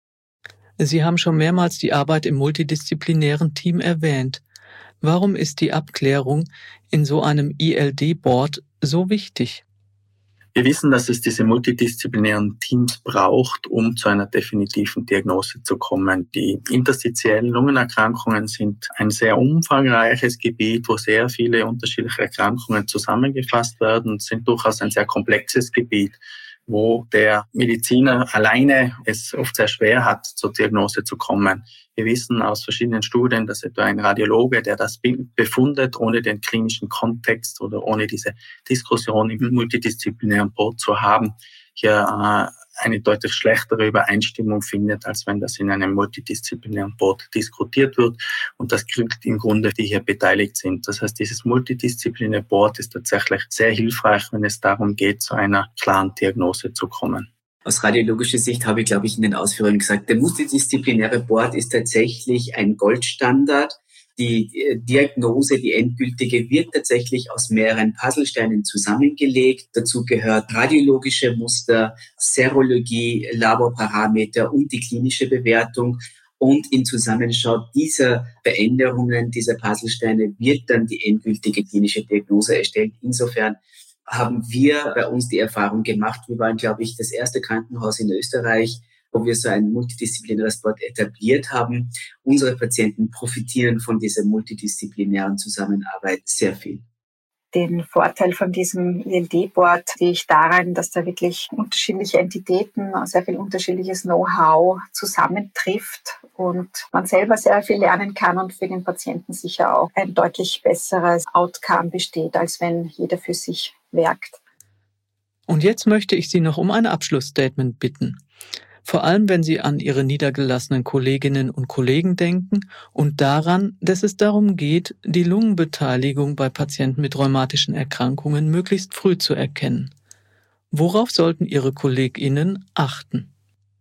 Sie haben schon mehrmals die Arbeit im multidisziplinären Team erwähnt. Warum ist die Abklärung in so einem ILD-Board so wichtig? Wir wissen, dass es diese multidisziplinären Teams braucht, um zu einer definitiven Diagnose zu kommen. Die interstitiellen Lungenerkrankungen sind ein sehr umfangreiches Gebiet, wo sehr viele unterschiedliche Erkrankungen zusammengefasst werden und sind durchaus ein sehr komplexes Gebiet, wo der Mediziner alleine es oft sehr schwer hat, zur Diagnose zu kommen. Wir wissen aus verschiedenen Studien, dass etwa ein Radiologe, der das befundet, ohne den klinischen Kontext oder ohne diese Diskussion im multidisziplinären Board zu haben, hier eine deutlich schlechtere Übereinstimmung findet, als wenn das in einem multidisziplinären Board diskutiert wird. Und das gilt im Grunde, die hier beteiligt sind. Das heißt, dieses multidisziplinäre Board ist tatsächlich sehr hilfreich, wenn es darum geht, zu einer klaren Diagnose zu kommen. Aus radiologischer Sicht habe ich, glaube ich, in den Ausführungen gesagt, der multidisziplinäre Board ist tatsächlich ein Goldstandard. Die Diagnose, die endgültige, wird tatsächlich aus mehreren Puzzlesteinen zusammengelegt. Dazu gehört radiologische Muster, Serologie, Laborparameter und die klinische Bewertung. Und in Zusammenschau dieser Veränderungen, dieser Puzzlesteine, wird dann die endgültige klinische Diagnose erstellt. Insofern haben wir bei uns die Erfahrung gemacht. Wir waren, glaube ich, das erste Krankenhaus in Österreich, wo wir so ein multidisziplinäres Board etabliert haben. Unsere Patienten profitieren von dieser multidisziplinären Zusammenarbeit sehr viel. Den Vorteil von diesem ILD-Board sehe ich darin, dass da wirklich unterschiedliche Entitäten, sehr viel unterschiedliches Know-how zusammentrifft und man selber sehr viel lernen kann und für den Patienten sicher auch ein deutlich besseres Outcome besteht, als wenn jeder für sich werkt. Und jetzt möchte ich Sie noch um ein Abschlussstatement bitten. Vor allem, wenn Sie an Ihre niedergelassenen Kolleginnen und Kollegen denken und daran, dass es darum geht, die Lungenbeteiligung bei Patienten mit rheumatischen Erkrankungen möglichst früh zu erkennen. Worauf sollten Ihre KollegInnen achten?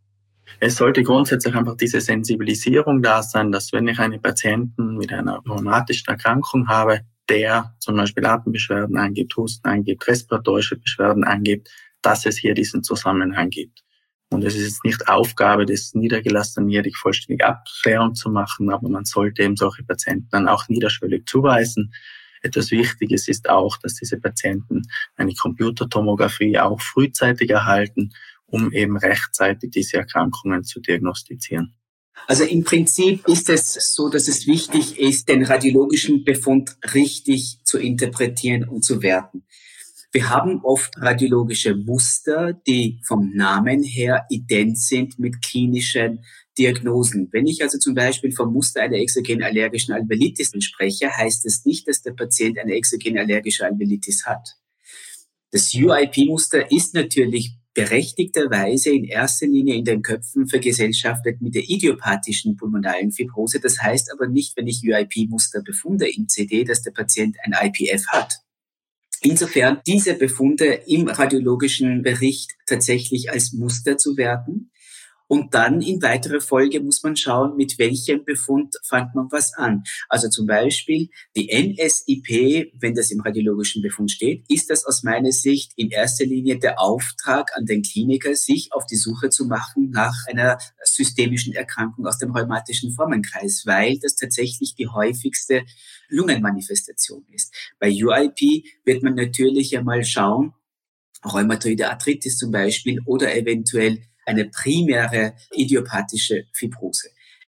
Es sollte grundsätzlich einfach diese Sensibilisierung da sein, dass wenn ich einen Patienten mit einer rheumatischen Erkrankung habe, der zum Beispiel Atembeschwerden angibt, Husten angibt, respiratorische Beschwerden angibt, dass es hier diesen Zusammenhang gibt. Und es ist jetzt nicht Aufgabe des Niedergelassenen, hier die vollständige Abklärung zu machen, aber man sollte eben solche Patienten dann auch niederschwellig zuweisen. Etwas Wichtiges ist auch, dass diese Patienten eine Computertomographie auch frühzeitig erhalten, um eben rechtzeitig diese Erkrankungen zu diagnostizieren. Also im Prinzip ist es so, dass es wichtig ist, den radiologischen Befund richtig zu interpretieren und zu werten. Wir haben oft radiologische Muster, die vom Namen her ident sind mit klinischen Diagnosen. Wenn ich also zum Beispiel vom Muster einer exogenen allergischen Alveolitis spreche, heißt es nicht, dass der Patient eine exogene allergische Alveolitis hat. Das UIP-Muster ist natürlich berechtigterweise in erster Linie in den Köpfen vergesellschaftet mit der idiopathischen pulmonalen Fibrose. Das heißt aber nicht, wenn ich UIP-Muster befunde im CD, dass der Patient ein IPF hat. Insofern diese Befunde im radiologischen Bericht tatsächlich als Muster zu werten. Und dann in weiterer Folge muss man schauen, mit welchem Befund fängt man was an. Also zum Beispiel die NSIP, wenn das im radiologischen Befund steht, ist das aus meiner Sicht in erster Linie der Auftrag an den Kliniker, sich auf die Suche zu machen nach einer systemischen Erkrankung aus dem rheumatischen Formenkreis, weil das tatsächlich die häufigste Lungenmanifestation ist. Bei UIP wird man natürlich einmal schauen, rheumatoide Arthritis zum Beispiel oder eventuell eine primäre idiopathische Fibrose.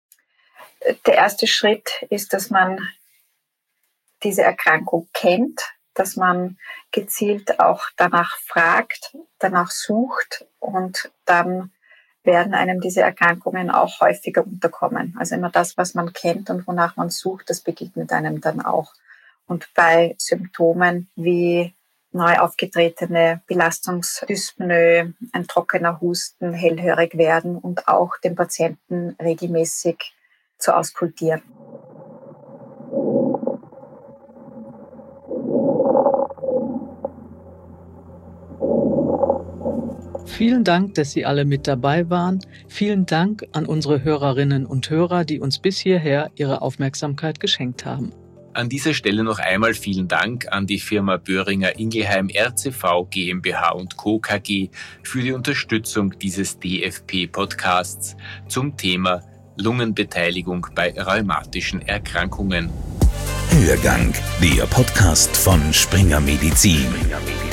Der erste Schritt ist, dass man diese Erkrankung kennt, dass man gezielt auch danach fragt, danach sucht und dann werden einem diese Erkrankungen auch häufiger unterkommen. Also immer das, was man kennt und wonach man sucht, das begegnet einem dann auch. Und bei Symptomen wie neu aufgetretene Belastungsdyspnoe, ein trockener Husten, hellhörig werden und auch den Patienten regelmäßig zu auskultieren. Vielen Dank, dass Sie alle mit dabei waren. Vielen Dank an unsere Hörerinnen und Hörer, die uns bis hierher ihre Aufmerksamkeit geschenkt haben. An dieser Stelle noch einmal vielen Dank an die Firma Boehringer Ingelheim RCV GmbH und Co. KG für die Unterstützung dieses DFP-Podcasts zum Thema Lungenbeteiligung bei rheumatischen Erkrankungen. Hörgang, der Podcast von Springer Medizin.